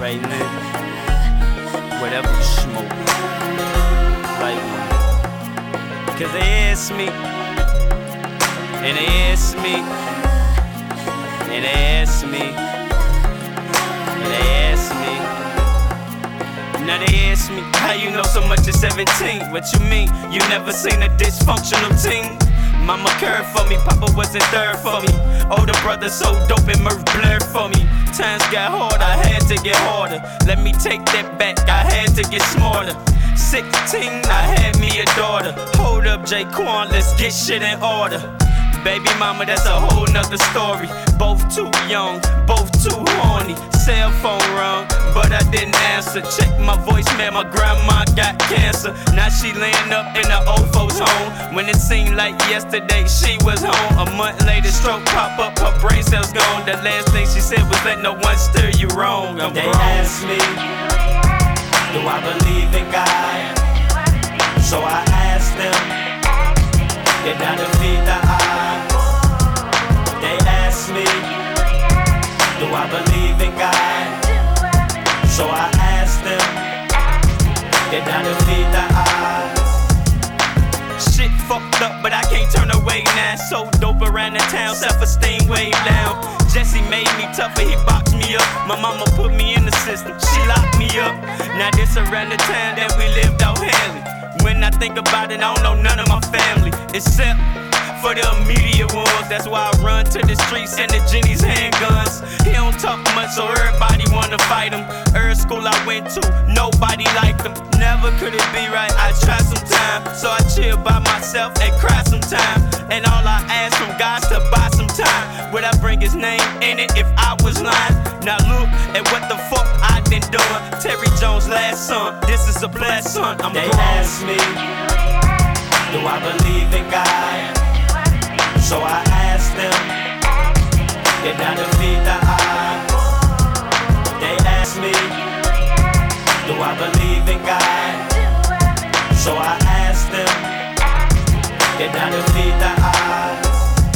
right now. Whatever you smoke, like one. Cause they ask me, and they ask me, and they ask me, and they ask me. Now they ask me, how you know so much at 17? What you mean? You never seen a dysfunctional team? Mama cared for me, Papa wasn't there for me. Older brother so dope and Murph blurred for me. Times got hard, I had to get harder. Let me take that back, I had to get smarter. 16, I had me a daughter. Hold up, Jaquan, let's get shit in order. Baby mama, that's a whole nother story. Both too young, both too horny. Cell phone rung, but I didn't answer. Check my voicemail, my grandma got cancer. Now she laying up in the old folks home. When it seemed like yesterday she was home. A month later, stroke pop up, her brain cells gone. The last thing she said was let no one steer you wrong. They asked me, do I believe in God? So I asked them, did I defeat the odds? They asked me, do I believe in God? So I asked them, did I defeat the odds? Shit fucked up, but I can't turn away now. So dope around the town, self-esteem way down. Jesse made me tougher, he boxed me up. My mama put me in the system, she locked me up. Now this around the town that we lived out Hanley. When I think about it, I don't know none of my family, except for the immediate ones. That's why I run to the streets and the Jenny's handguns. He don't talk much, so everybody wanna fight him. Every school I went to, nobody liked him. Never could it be right, I try sometime. So I chill by myself and cry sometime. And all I ask from God's to buy some time. Would I bring his name in it if I was lying? Now look at what the fuck I been doing. Terry Jones' last son, this is a blessed son. I'm They grown. asked me, do I believe in God? So I asked them, did I defeat the odds? They asked me, do I believe in God? So I asked them, did I defeat the odds?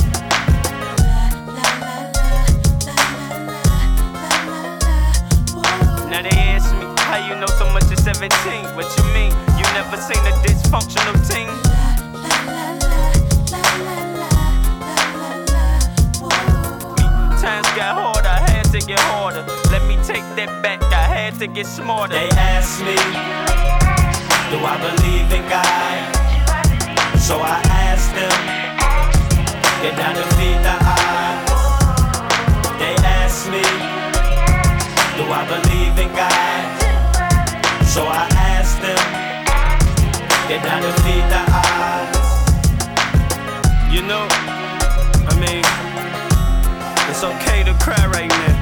Now they ask me, how you know so much at 17? What you mean? You never seen a dysfunctional team? Times got hard, I had to get harder. Let me take that back, I had to get smarter. They asked me, do I believe in God? So I asked them, did I defeat the odds? They asked me, do I believe in God? So I asked them, did I defeat the odds? You know, I mean, it's okay to cry right now.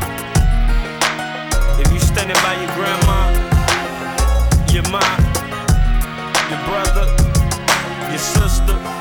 If you standing by your grandma, your mom, your brother, your sister,